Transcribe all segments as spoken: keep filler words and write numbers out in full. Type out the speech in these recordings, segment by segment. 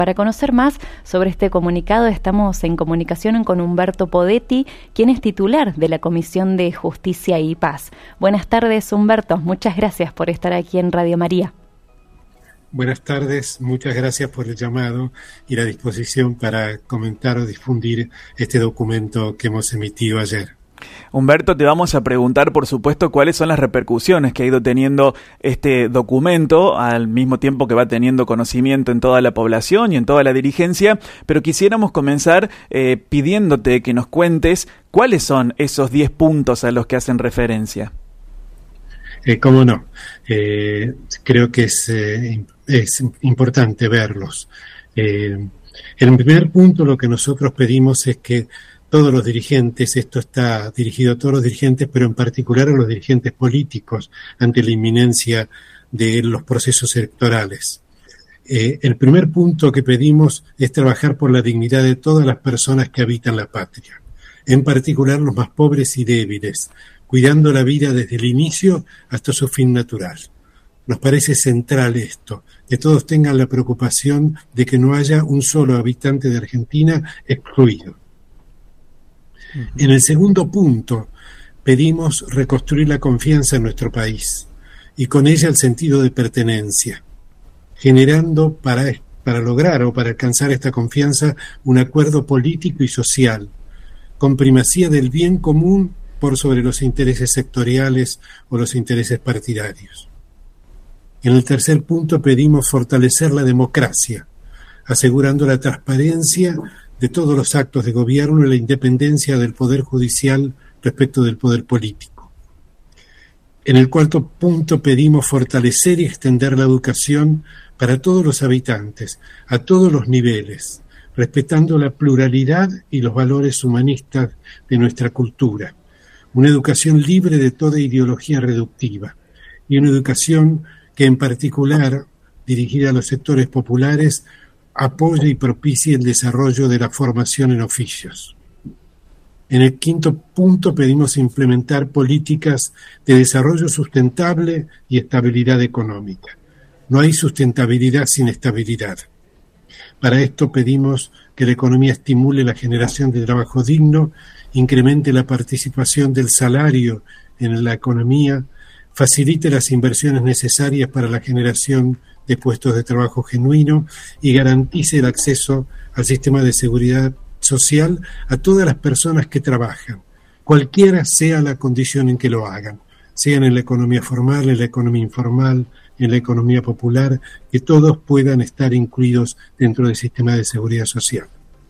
Para conocer más sobre este comunicado estamos en comunicación con Humberto Podetti, quien es titular de la Comisión de Justicia y Paz. Buenas tardes, Humberto. Muchas gracias por estar aquí en Radio María. Buenas tardes, muchas gracias por el llamado y la disposición para comentar o difundir este documento que hemos emitido ayer. Humberto, te vamos a preguntar, por supuesto, cuáles son las repercusiones que ha ido teniendo este documento, al mismo tiempo que va teniendo conocimiento en toda la población y en toda la dirigencia, pero quisiéramos comenzar eh, pidiéndote que nos cuentes cuáles son esos diez puntos a los que hacen referencia. Eh, cómo no, eh, creo que es, eh, es importante verlos. Eh, en el primer punto lo que nosotros pedimos es que todos los dirigentes, esto está dirigido a todos los dirigentes, pero en particular a los dirigentes políticos ante la inminencia de los procesos electorales. Eh, el primer punto que pedimos es trabajar por la dignidad de todas las personas que habitan la patria, en particular los más pobres y débiles, cuidando la vida desde el inicio hasta su fin natural. Nos parece central esto, que todos tengan la preocupación de que no haya un solo habitante de Argentina excluido. Uh-huh. En el segundo punto, pedimos reconstruir la confianza en nuestro país y con ella el sentido de pertenencia, generando para, para lograr o para alcanzar esta confianza un acuerdo político y social, con primacía del bien común por sobre los intereses sectoriales o los intereses partidarios. En el tercer punto pedimos fortalecer la democracia, asegurando la transparencia de todos los actos de gobierno y la independencia del Poder Judicial respecto del Poder Político. En el cuarto punto pedimos fortalecer y extender la educación para todos los habitantes, a todos los niveles, respetando la pluralidad y los valores humanistas de nuestra cultura. Una educación libre de toda ideología reductiva y una educación que en particular, dirigida a los sectores populares, apoye y propicie el desarrollo de la formación en oficios. En el quinto punto pedimos implementar políticas de desarrollo sustentable y estabilidad económica. No hay sustentabilidad sin estabilidad. Para esto pedimos que la economía estimule la generación de trabajo digno, incremente la participación del salario en la economía, facilite las inversiones necesarias para la generación de puestos de trabajo genuino y garantice el acceso al sistema de seguridad social a todas las personas que trabajan, cualquiera sea la condición en que lo hagan, sean en la economía formal, en la economía informal, en la economía popular, que todos puedan estar incluidos dentro del sistema de seguridad social.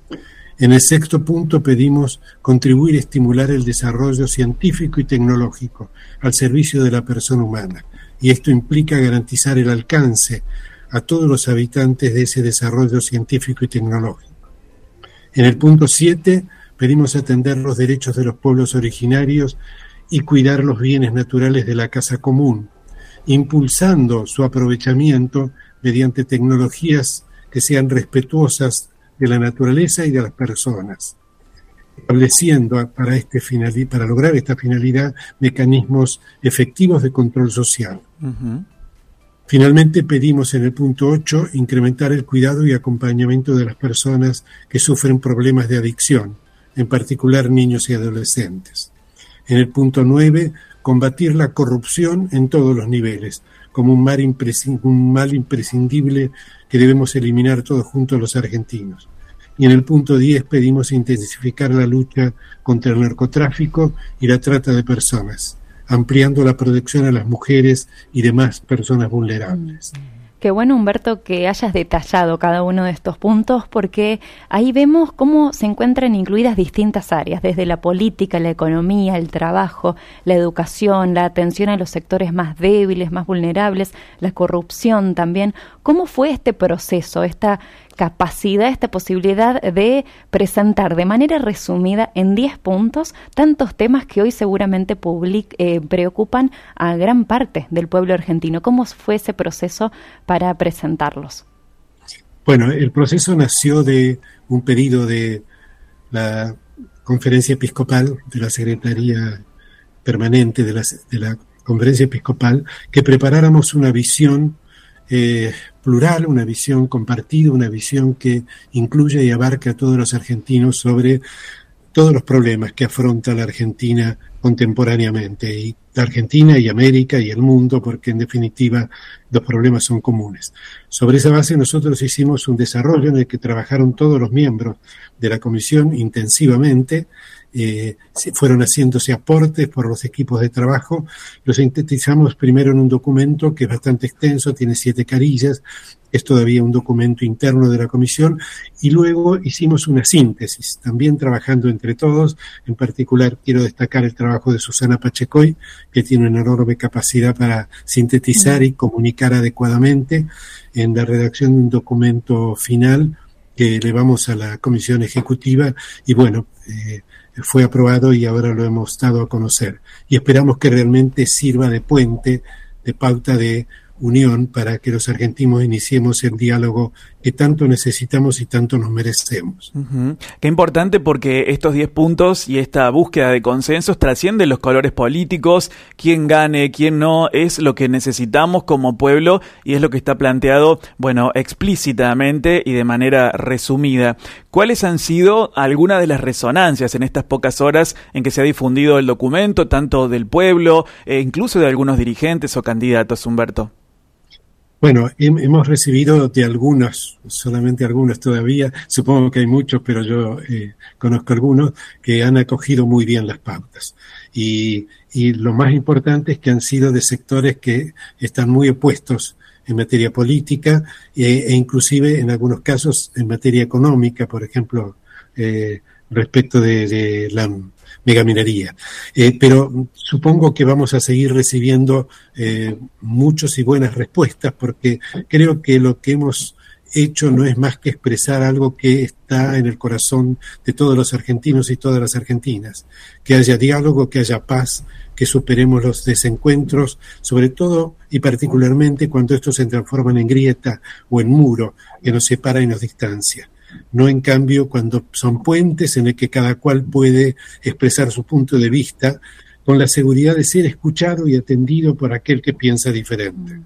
En el sexto punto pedimos contribuir a estimular el desarrollo científico y tecnológico al servicio de la persona humana, y esto implica garantizar el alcance a todos los habitantes de ese desarrollo científico y tecnológico. En el punto siete pedimos atender los derechos de los pueblos originarios y cuidar los bienes naturales de la casa común, impulsando su aprovechamiento mediante tecnologías que sean respetuosas de la naturaleza y de las personas, estableciendo para, este finali- para lograr esta finalidad mecanismos efectivos de control social. Uh-huh. Finalmente pedimos en el punto ocho incrementar el cuidado y acompañamiento de las personas que sufren problemas de adicción, en particular niños y adolescentes. En el punto nueve, combatir la corrupción en todos los niveles, como un mal, imprescind- un mal imprescindible que debemos eliminar todos juntos los argentinos. Y en el punto diez pedimos intensificar la lucha contra el narcotráfico y la trata de personas, ampliando la protección a las mujeres y demás personas vulnerables. Qué bueno, Humberto, que hayas detallado cada uno de estos puntos, porque ahí vemos cómo se encuentran incluidas distintas áreas, desde la política, la economía, el trabajo, la educación, la atención a los sectores más débiles, más vulnerables, la corrupción también. ¿Cómo fue este proceso, esta capacidad, esta posibilidad de presentar de manera resumida en diez puntos tantos temas que hoy seguramente public, eh, preocupan a gran parte del pueblo argentino? ¿Cómo fue ese proceso para presentarlos? Bueno, el proceso nació de un pedido de la Conferencia Episcopal, de la Secretaría Permanente de la, de la Conferencia Episcopal, que preparáramos una visión eh, plural, una visión compartida, una visión que incluye y abarca a todos los argentinos sobre todos los problemas que afronta la Argentina contemporáneamente, y la Argentina y América y el mundo, porque en definitiva los problemas son comunes. Sobre esa base nosotros hicimos un desarrollo en el que trabajaron todos los miembros de la comisión intensivamente. Eh, fueron haciéndose aportes por los equipos de trabajo, lo sintetizamos primero en un documento que es bastante extenso, tiene siete carillas, es todavía un documento interno de la comisión, y luego hicimos una síntesis, también trabajando entre todos. En particular quiero destacar el trabajo de Susana Pachecoy, que tiene una enorme capacidad para sintetizar y comunicar adecuadamente en la redacción de un documento final que elevamos a la comisión ejecutiva, y bueno, eh, fue aprobado y ahora lo hemos dado a conocer. Y esperamos que realmente sirva de puente, de pauta de unión para que los argentinos iniciemos el diálogo que tanto necesitamos y tanto nos merecemos. Uh-huh. Qué importante, porque estos diez puntos y esta búsqueda de consensos trascienden los colores políticos. Quién gane, quién no, es lo que necesitamos como pueblo y es lo que está planteado, bueno, explícitamente y de manera resumida. ¿Cuáles han sido algunas de las resonancias en estas pocas horas en que se ha difundido el documento, tanto del pueblo e incluso de algunos dirigentes o candidatos, Humberto? Bueno, hemos recibido de algunos, solamente algunos todavía, supongo que hay muchos, pero yo eh, conozco algunos que han acogido muy bien las pautas. Y, y lo más importante es que han sido de sectores que están muy opuestos en materia política e, e inclusive en algunos casos en materia económica, por ejemplo, eh, respecto de, de la megaminería. Eh, pero supongo que vamos a seguir recibiendo eh, muchos y buenas respuestas, porque creo que lo que hemos hecho no es más que expresar algo que está en el corazón de todos los argentinos y todas las argentinas. Que haya diálogo, que haya paz, que superemos los desencuentros, sobre todo y particularmente cuando estos se transforman en grieta o en muro que nos separa y nos distancia. No, en cambio, cuando son puentes en el que cada cual puede expresar su punto de vista con la seguridad de ser escuchado y atendido por aquel que piensa diferente.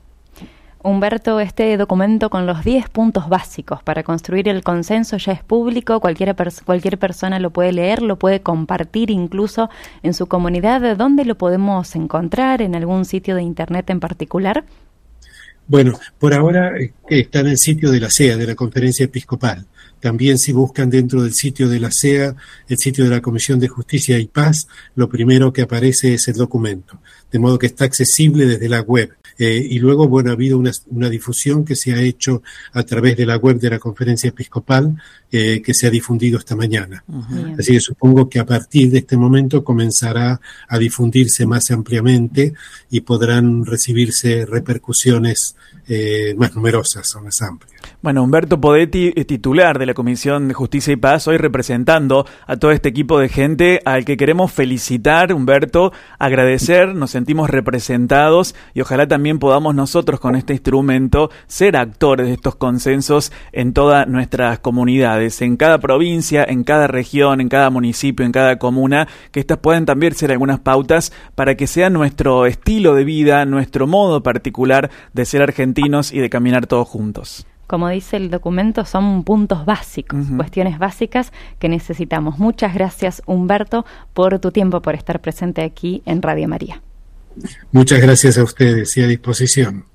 Humberto, este documento con los diez puntos básicos para construir el consenso ya es público, cualquier, pers- cualquier persona lo puede leer, lo puede compartir incluso en su comunidad. ¿Dónde lo podemos encontrar? ¿En algún sitio de internet en particular? Bueno, por ahora eh, está en el sitio de la C E A, de la Conferencia Episcopal. También, si buscan dentro del sitio de la C E A, el sitio de la Comisión de Justicia y Paz, lo primero que aparece es el documento, de modo que está accesible desde la web. Eh, y luego, bueno, ha habido una, una difusión que se ha hecho a través de la web de la Conferencia Episcopal, eh, que se ha difundido esta mañana. Uh-huh. Así que supongo que a partir de este momento comenzará a difundirse más ampliamente y podrán recibirse repercusiones eh, más numerosas o más amplias. Bueno, Humberto Podetti, titular de la Comisión de Justicia y Paz, hoy representando a todo este equipo de gente al que queremos felicitar, Humberto, agradecer, nos sentimos representados y ojalá también podamos nosotros con este instrumento ser actores de estos consensos en todas nuestras comunidades, en cada provincia, en cada región, en cada municipio, en cada comuna, que estas puedan también ser algunas pautas para que sea nuestro estilo de vida, nuestro modo particular de ser argentinos y de caminar todos juntos. Como dice el documento, son puntos básicos, uh-huh. cuestiones básicas que necesitamos. Muchas gracias, Humberto, por tu tiempo, por estar presente aquí en Radio María. Muchas gracias a ustedes y a disposición.